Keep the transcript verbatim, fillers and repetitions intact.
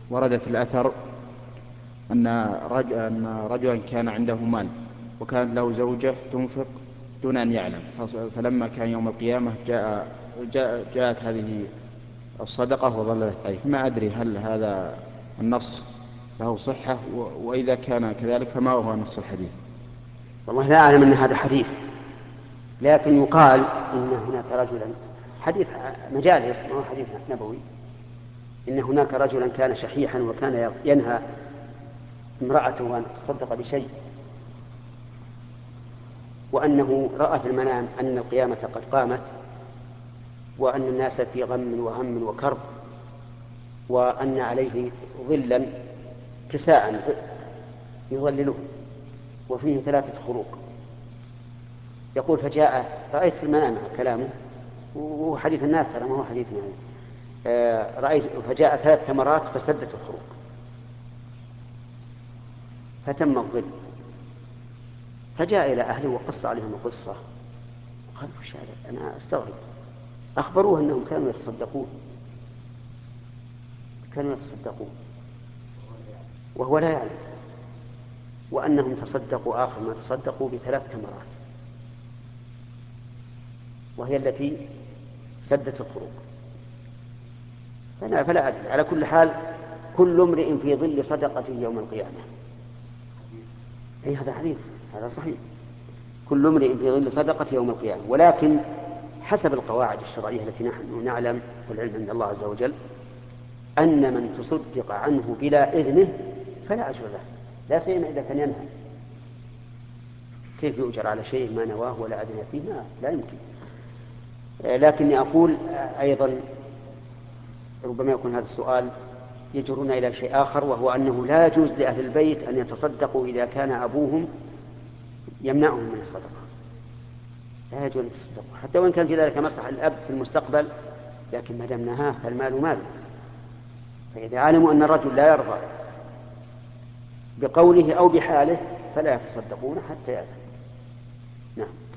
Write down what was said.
ورد في الأثر أن رجل أن رجلا كان عنده مال وكان له زوجة تنفق دون أن يعلم، فلما كان يوم القيامة جاء جاء جاءت هذه الصدقة وظلت عليه. ما أدري هل هذا النص له صحة، وإذا كان كذلك فما هو نص الحديث؟ والله لا أعلم أن هذا حديث، لكن يقال إن هناك رجلا، حديث مجالس ما هو حديث نبوي، إن هناك رجلا كان شحيحا وكان ينهى امرأته أن تتصدق بشيء، وأنه رأى في المنام أن القيامة قد قامت وأن الناس في غم وهم وكرب، وأن عليه ظلا كساء يظلله وفيه ثلاثة خروق. يقول فجاء، رأيت في المنام كلامه وهو حديث الناس ترى ما هو حديث يعني، آه رأيت فجاء ثلاث تمرات فسدت الخروق فتم الظل، فجاء إلى أهله وقص عليهم القصة وقال وش هذا؟ أنا أستغرب. أخبروه أنهم كانوا يتصدقون كانوا يتصدقون وهو لا يعلم، وأنهم تصدقوا آخر ما تصدقوا بثلاث تمرات وهي التي سدت الخروق. فأنا فلا أدري، على كل حال كل امرئ في ظل صدقته يوم القيامة. أي هذا حديث، هذا صحيح، كل امرئ في ظل صدقته يوم القيامة، ولكن حسب القواعد الشرعية التي نحن نعلم والعلم عند الله عز وجل أن من تصدق عنه بلا إذنه فلا أجر له، لا سيما إذا كان ينهى. كيف يؤجر على شيء ما نواه ولا أذن فيه؟ لا يمكن. لكني أقول أيضا ربما يكون هذا السؤال يجرون إلى شيء آخر، وهو أنه لا يجوز لأهل البيت أن يتصدقوا إذا كان أبوهم يمنعهم من الصدقة. لا يجوز أن يتصدقوا حتى وإن كان في ذلك مصلحة الأب في المستقبل، لكن ما دام نهاه فالمال ماله. فإذا علموا أن الرجل لا يرضى بقوله أو بحاله فلا يتصدقون حتى يأذن. نعم.